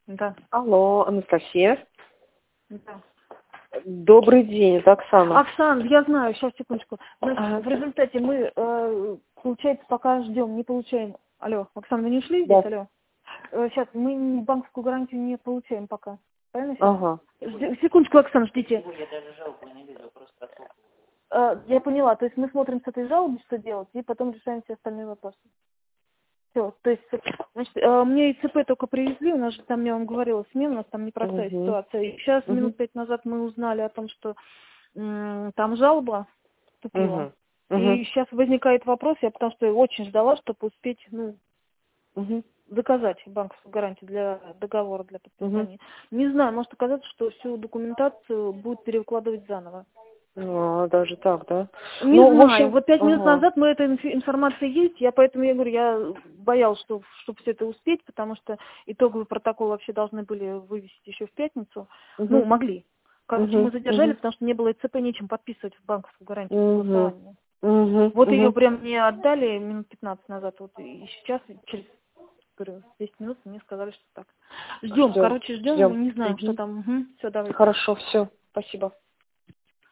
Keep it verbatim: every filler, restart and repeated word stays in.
Да. Алло, Анастасия. Да. Добрый день, это Оксана. Оксан, я знаю, сейчас, секундочку. Значит, Ага. в результате мы, э, получается, пока ждем, не получаем. Алло, Оксана, вы не ушли здесь? Да. Алло. Э, сейчас, мы банковскую гарантию не получаем пока. Правильно сейчас? Ага. Жди- Секундочку, Оксана, ждите. Э, я поняла, то есть мы смотрим с этой жалобы, что делать, и потом решаем все остальные вопросы. Все, то есть, значит, э, мне ИЦП только привезли, у нас же там, я вам говорила, смена, у нас там непростая Угу. ситуация. И сейчас, Угу. минут пять назад, мы узнали о том, что м, там жалоба вступила. Угу. И сейчас возникает вопрос, я потому что очень ждала, чтобы успеть, ну, Угу. заказать банковскую гарантию для договора, для Угу. подписания. Не знаю, может оказаться, что всю документацию будут перекладывать заново. А, даже так, да? Не Ну, в знаю, общем, вот пять минут ага. назад мы эта инф- информация есть, я поэтому, я говорю, я боялась, что, чтобы все это успеть, потому что итоговый протокол вообще должны были вывесить еще в пятницу, ну, Угу. могли. Короче, мы Угу. задержали, Угу. потому что не было ИЦП, нечем подписывать в банковскую гарантию Угу. согласования. Угу. Вот ее Угу. прям мне отдали минут пятнадцать назад, вот и сейчас, через, говорю, десять минут мне сказали, что так. Ждем, Все, короче, ждем, ждем. не знаем, что Угу. там. Угу. Все, давайте. Хорошо, все. Спасибо.